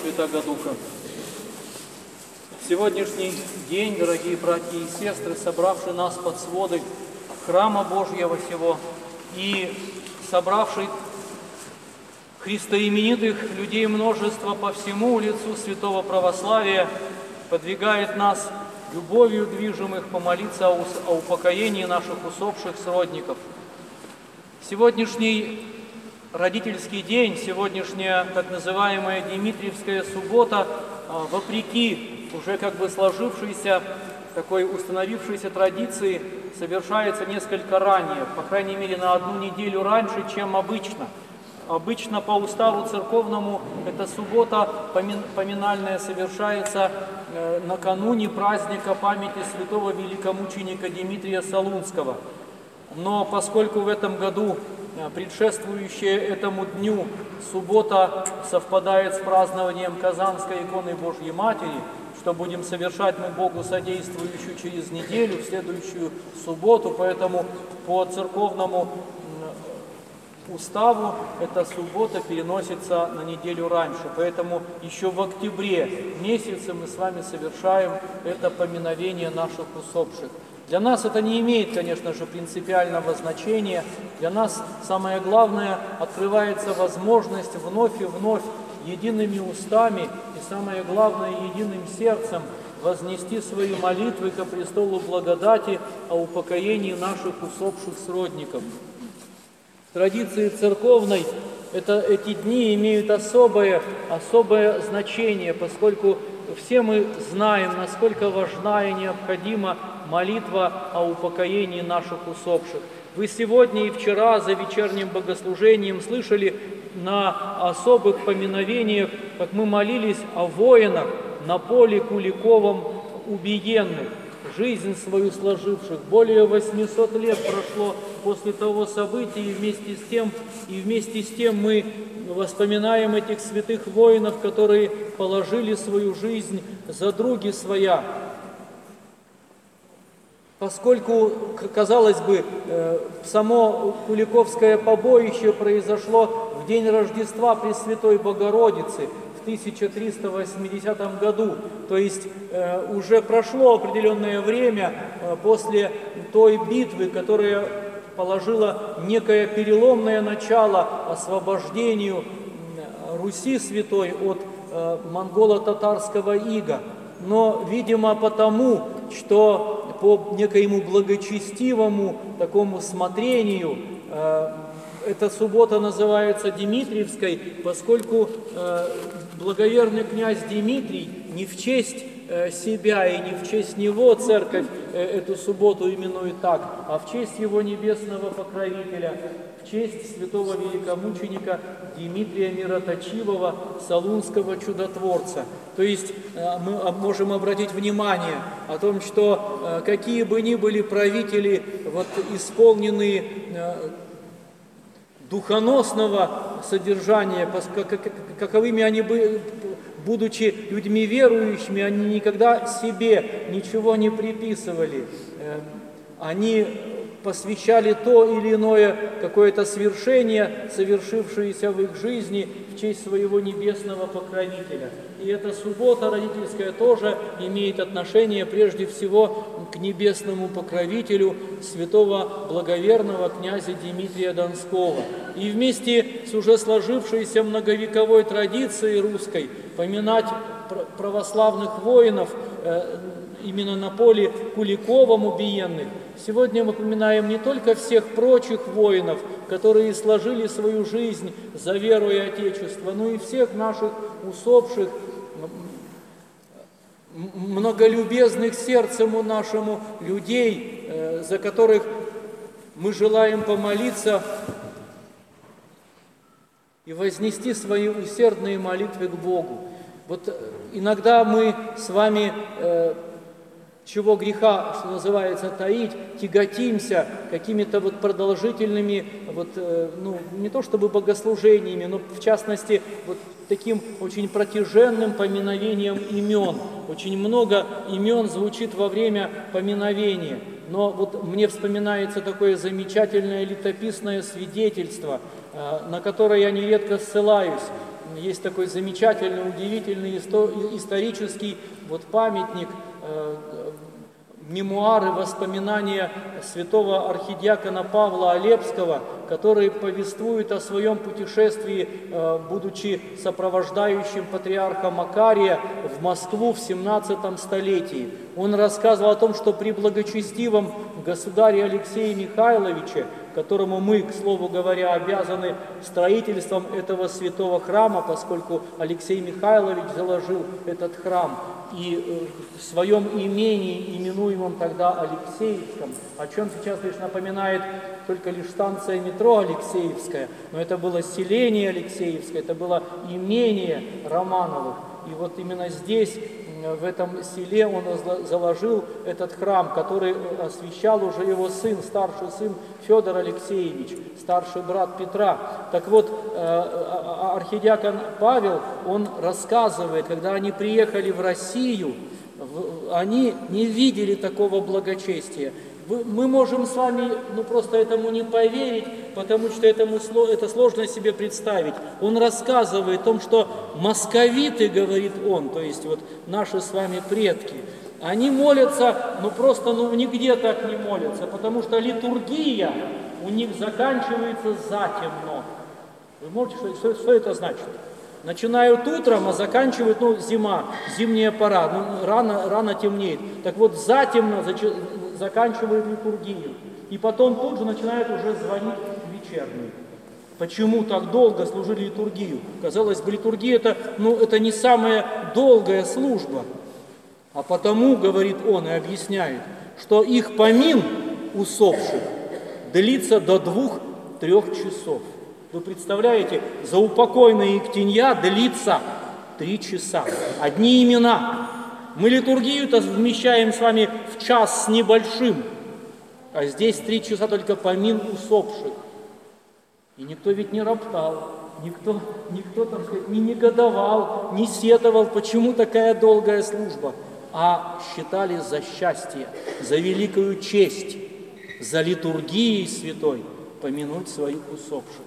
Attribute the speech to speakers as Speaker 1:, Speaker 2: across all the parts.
Speaker 1: Святаго Духа. В сегодняшний день, дорогие братья и сестры, собравшие нас под своды храма Божьего сего и собравший христоименитых людей множество по всему лицу святого православия, подвигает нас любовью движимых помолиться о упокоении наших усопших сродников. Сегодняшний родительский день, сегодняшняя так называемая Димитриевская суббота, вопреки уже как бы сложившейся, такой установившейся традиции, совершается несколько ранее, по крайней мере на одну неделю раньше, чем обычно. Обычно по уставу церковному эта суббота поминальная совершается накануне праздника памяти святого великомученика Димитрия Солунского. Но поскольку в этом году предшествующая этому дню суббота совпадает с празднованием Казанской иконы Божьей Матери, что будем совершать мы Богу содействующую через неделю, в следующую субботу, поэтому по церковному уставу эта суббота переносится на неделю раньше. Поэтому еще в октябре месяце мы с вами совершаем это поминовение наших усопших. Для нас это не имеет, конечно же, принципиального значения. Для нас самое главное, открывается возможность вновь и вновь едиными устами и, самое главное, единым сердцем вознести свои молитвы ко престолу благодати о упокоении наших усопших сродников. В традиции церковной эти дни имеют особое значение, поскольку все мы знаем, насколько важна и необходима молитва о упокоении наших усопших. Вы сегодня и вчера за вечерним богослужением слышали на особых поминовениях, как мы молились о воинах на поле Куликовом убиенных, жизнь свою сложивших. Более 800 лет прошло после того события, и вместе с тем мы вспоминаем этих святых воинов, которые положили свою жизнь за други своя. Поскольку, казалось бы, само Куликовское побоище произошло в день Рождества Пресвятой Богородицы в 1380 году, то есть уже прошло определенное время после той битвы, которая положила некое переломное начало освобождению Руси Святой от монголо-татарского ига. Но, видимо, потому, что по некоему благочестивому такому смотрению эта суббота называется Димитриевской, поскольку благоверный князь Димитрий не в честь себя и не в честь него церковь эту субботу именует так, а в честь его небесного покровителя, в честь святого великомученика Димитрия Мироточивого, Солунского чудотворца. То есть мы можем обратить внимание о том, что какие бы ни были правители, исполненные духоносного содержания, каковыми они были, будучи людьми верующими, они никогда себе ничего не приписывали. Они посвящали то или иное какое-то свершение, совершившееся в их жизни в честь своего небесного покровителя. И эта суббота родительская тоже имеет отношение прежде всего к небесному покровителю святого благоверного князя Димитрия Донского. И вместе с уже сложившейся многовековой традицией русской поминать православных воинов именно на поле Куликовом убиенных, сегодня мы поминаем не только всех прочих воинов, которые сложили свою жизнь за веру и Отечество, но и всех наших усопших, многолюбезных сердцем нашему людей, за которых мы желаем помолиться и вознести свои усердные молитвы к Богу. Иногда мы с вами, чего греха, что называется, таить, тяготимся какими-то продолжительными, не то чтобы богослужениями, но в частности таким очень протяженным поминовением имен. Очень много имен звучит во время поминовения. Но мне вспоминается такое замечательное летописное свидетельство, на которое я нередко ссылаюсь. есть такой замечательный, удивительный исторический памятник, мемуары, воспоминания святого архидиакона Павла Олепского, который повествует о своем путешествии, будучи сопровождающим патриарха Макария в Москву в 17 столетии. Он рассказывал о том, что при благочестивом государе Алексее Михайловиче, которому мы, к слову говоря, обязаны строительством этого святого храма, поскольку Алексей Михайлович заложил этот храм, и в своем имении, именуемом тогда Алексеевском, о чем сейчас лишь напоминает только лишь станция метро Алексеевская, но это было селение Алексеевское, это было имение Романовых. И вот именно здесь, в этом селе, он заложил этот храм, который освящал уже его сын, старший сын Федор Алексеевич, старший брат Петра. Так вот, архидиакон Павел, он рассказывает, когда они приехали в Россию, они не видели такого благочестия. Мы можем с вами просто этому не поверить, потому что это сложно себе представить. Он рассказывает о том, что московиты, говорит он, то есть наши с вами предки, они молятся, просто нигде так не молятся, потому что литургия у них заканчивается затемно. Вы можете, что это значит? Начинают утром, а заканчивают, зима, зимняя пора, рано темнеет. Так вот, затемно заканчивают литургию. И потом тут же начинают уже звонить вечернюю. Почему так долго служили литургию? Казалось бы, литургия это не самая долгая служба. А потому, говорит он и объясняет, что их помин усопших длится до 2-3 часов. Вы представляете, заупокойная Ектинья длится 3 часа. Одни имена. Мы литургию-то вмещаем с вами в час с небольшим, а здесь 3 часа только помин усопших. И никто ведь не роптал, никто, так сказать, не негодовал, не сетовал, почему такая долгая служба, а считали за счастье, за великую честь, за литургией святой помянуть своих усопших.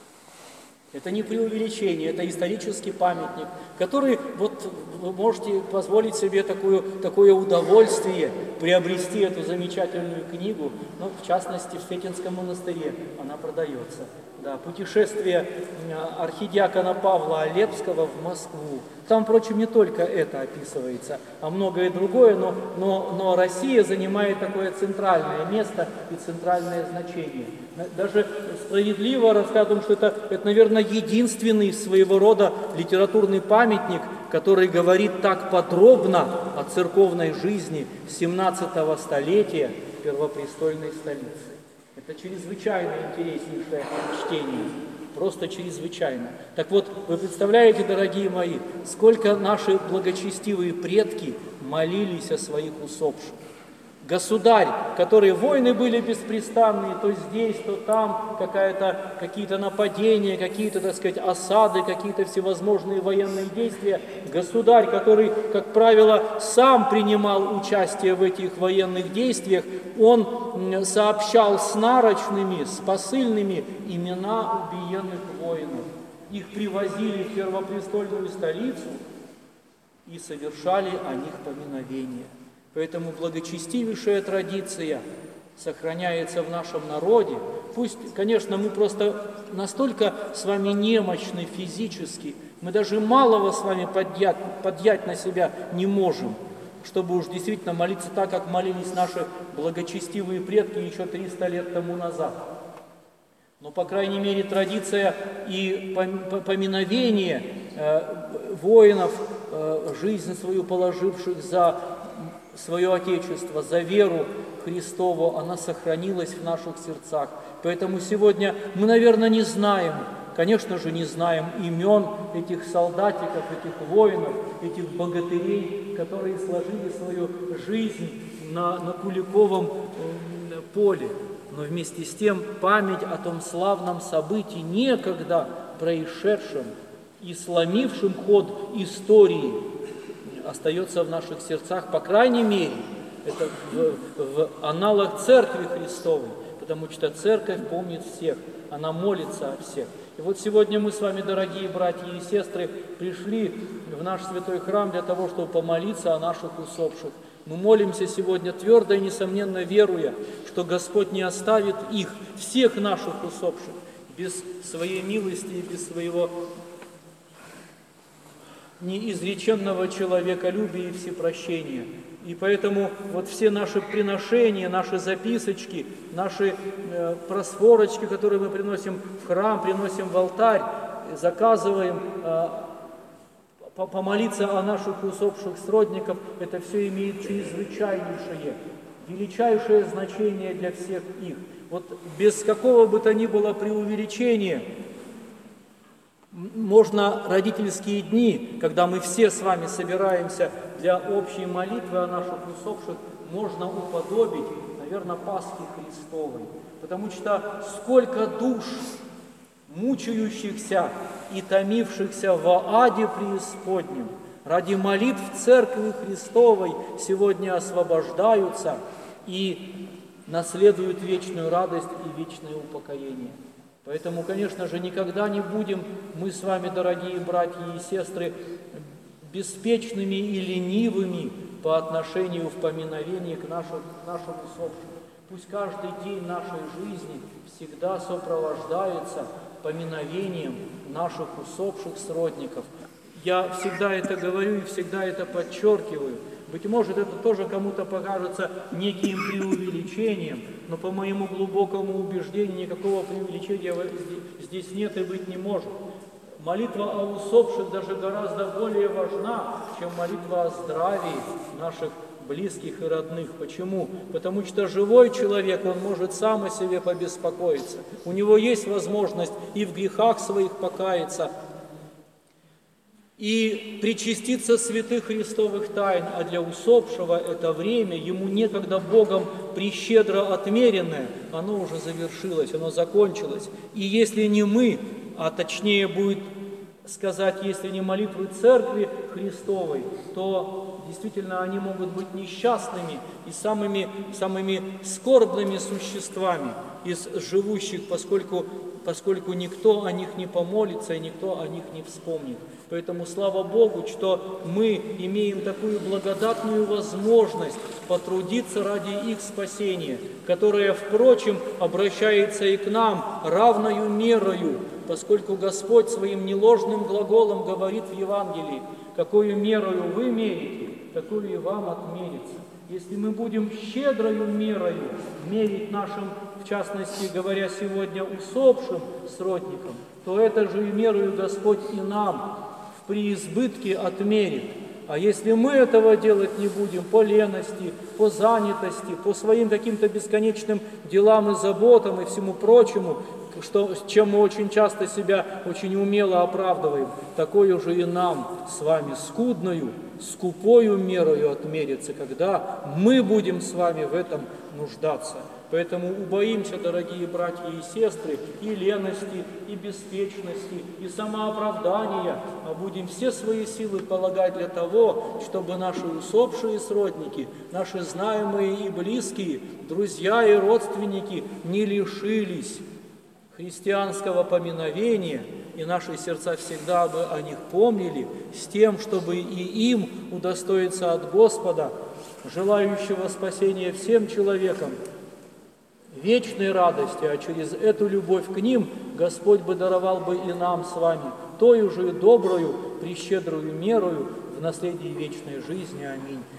Speaker 1: Это не преувеличение, это исторический памятник, который, вы можете позволить себе такое удовольствие приобрести эту замечательную книгу, в частности, в Фетинском монастыре она продается. Да, путешествие архидиакона Павла Олепского в Москву. Там, впрочем, не только это описывается, а многое другое, но Россия занимает такое центральное место и центральное значение. Даже справедливо рассказываем, что это, наверное, единственный своего рода литературный памятник, который говорит так подробно о церковной жизни 17 столетия первопрестольной столицы. Это чрезвычайно интереснейшее чтение, просто чрезвычайно. Так вот, вы представляете, дорогие мои, сколько наши благочестивые предки молились о своих усопших. Государь, которые войны были беспрестанные, то здесь, то там, какие-то нападения, какие-то, так сказать, осады, какие-то всевозможные военные действия. Государь, который, как правило, сам принимал участие в этих военных действиях, он сообщал с нарочными, с посыльными имена убиенных воинов. Их привозили в первопрестольную столицу и совершали о них поминовение. Поэтому благочестивейшая традиция сохраняется в нашем народе. Пусть, конечно, мы просто настолько с вами немощны физически, мы даже малого с вами поднять на себя не можем, чтобы уж действительно молиться так, как молились наши благочестивые предки еще 300 лет тому назад. Но, по крайней мере, традиция и поминовение воинов, жизнь свою положивших за свое Отечество, за веру Христову, она сохранилась в наших сердцах. Поэтому сегодня мы, наверное, не знаем, конечно же, не знаем имен этих солдатиков, этих воинов, этих богатырей, которые сложили свою жизнь на Куликовом поле. Но вместе с тем память о том славном событии, некогда происшедшем и сломившем ход истории, остается в наших сердцах, по крайней мере, это в аналах Церкви Христовой, потому что Церковь помнит всех, она молится о всех. И вот сегодня мы с вами, дорогие братья и сестры, пришли в наш святой храм для того, чтобы помолиться о наших усопших. Мы молимся сегодня твердо и несомненно веруя, что Господь не оставит их, всех наших усопших, без своей милости и без своего неизреченного человеколюбия и всепрощения. И поэтому вот все наши приношения, наши записочки, наши просфорочки, которые мы приносим в храм, приносим в алтарь, заказываем помолиться о наших усопших сродников, это все имеет чрезвычайнейшее, величайшее значение для всех их. Вот без какого бы то ни было преувеличения, можно родительские дни, когда мы все с вами собираемся для общей молитвы о наших усопших, можно уподобить, наверное, Пасхи Христовой. Потому что сколько душ, мучающихся и томившихся в аде преисподнем, ради молитв Церкви Христовой сегодня освобождаются и наследуют вечную радость и вечное упокоение. Поэтому, конечно же, никогда не будем мы с вами, дорогие братья и сестры, беспечными и ленивыми по отношению в поминовении к нашим усопшим. Пусть каждый день нашей жизни всегда сопровождается поминовением наших усопших сродников. Я всегда это говорю и всегда это подчеркиваю. Быть может, это тоже кому-то покажется неким преувеличением, но по моему глубокому убеждению никакого преувеличения здесь нет и быть не может. Молитва о усопших даже гораздо более важна, чем молитва о здравии наших близких и родных. Почему? Потому что живой человек, он может сам о себе побеспокоиться. У него есть возможность и в грехах своих покаяться, и причаститься святых христовых тайн, а для усопшего это время, ему некогда Богом прещедро отмеренное, оно уже завершилось, оно закончилось. И если не мы, а точнее будет сказать, если не молитвы Церкви Христовой, то действительно они могут быть несчастными и самыми скорбными существами из живущих, поскольку никто о них не помолится и никто о них не вспомнит. Поэтому слава Богу, что мы имеем такую благодатную возможность потрудиться ради их спасения, которое, впрочем, обращается и к нам равною мерою, поскольку Господь своим неложным глаголом говорит в Евангелии: какую мерою вы мерите, такую и вам отмерится. Если мы будем щедрою мерою мерить нашим, в частности говоря сегодня, усопшим сродникам, то это же и мерою Господь и нам в преизбытке отмерит. А если мы этого делать не будем по лености, по занятости, по своим каким-то бесконечным делам и заботам и всему прочему, чем мы очень часто себя очень умело оправдываем, такое же и нам с вами скупою мерою отмерится, когда мы будем с вами в этом нуждаться. Поэтому убоимся, дорогие братья и сестры, и лености, и беспечности, и самооправдания, а будем все свои силы полагать для того, чтобы наши усопшие сродники, наши знаемые и близкие, друзья и родственники не лишились христианского поминовения, и наши сердца всегда бы о них помнили, с тем, чтобы и им удостоиться от Господа, желающего спасения всем человекам, вечной радости, а через эту любовь к ним Господь бы даровал бы и нам с вами тою же добрую, прещедрую мерою в наследии вечной жизни. Аминь.